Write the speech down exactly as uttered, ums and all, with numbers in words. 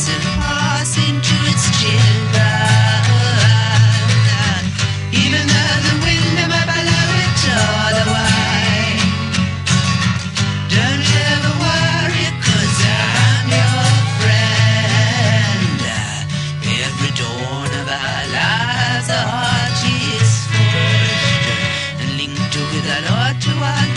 peace and passing to its children. Even though the wind might blow it all away. Don't ever worry, 'cause I'm your friend. Every dawn of our lives, our heart is forged and linked with our Lord to our